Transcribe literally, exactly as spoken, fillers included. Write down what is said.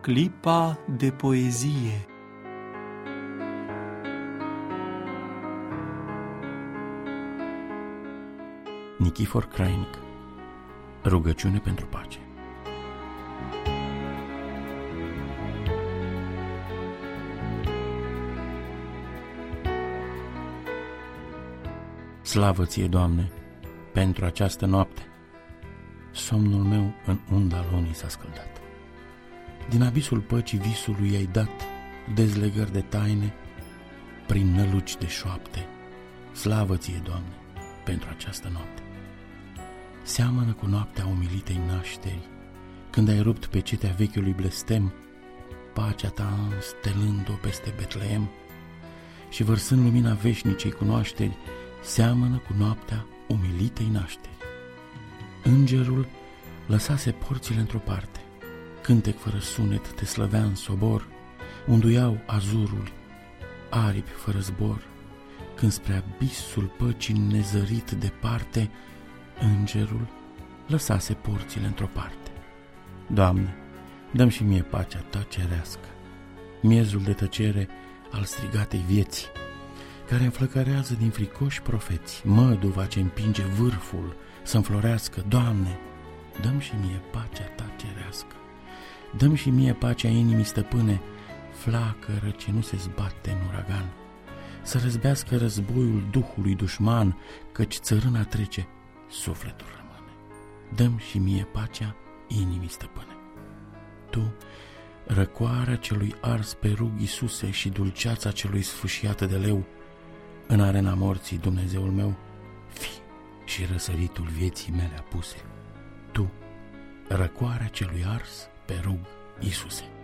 Clipa de poezie. Nichifor Crainic. Rugăciune pentru pace. Slavă ție, Doamne, pentru această noapte. Somnul meu în unda lunii s-a scăldat. Din abisul păcii visului i-ai dat dezlegări de taine prin năluci de șoapte. Slavă ție, Doamne, pentru această noapte. Seamănă cu noaptea umilitei nașteri, când ai rupt pe cetea vechiului blestem, pacea ta stelând-o peste Betleem și vărsând lumina veșnicei cunoașteri, seamănă cu noaptea umilitei nașteri. Îngerul lăsase porțile într-o parte, cântec fără sunet te slăvea în sobor, unduiau azurul, aripi fără zbor, când spre abisul păcii nezărit departe, îngerul lăsase porțile într-o parte. Doamne, dă-mi și mie pacea ta cerească, miezul de tăcere al strigatei vieții, care înflăcărează din fricoși profeți, măduva ce împinge vârful să înflorească. Doamne, dă-mi și mie pacea ta cerească, dă-mi și mie pacea inimii stăpâne, flacără ce nu se zbate în uragan, să răzbească războiul duhului dușman, căci țărâna trece, sufletul rămâne. Dă-mi și mie pacea inimii stăpâne. Tu, răcoarea celui ars pe rug, Iisuse, și dulceața celui sfâșiată de leu, în arena morții, Dumnezeul meu, fii și răsăritul vieții mele apuse. Tu, răcoarea celui ars pe rug, Iisuse.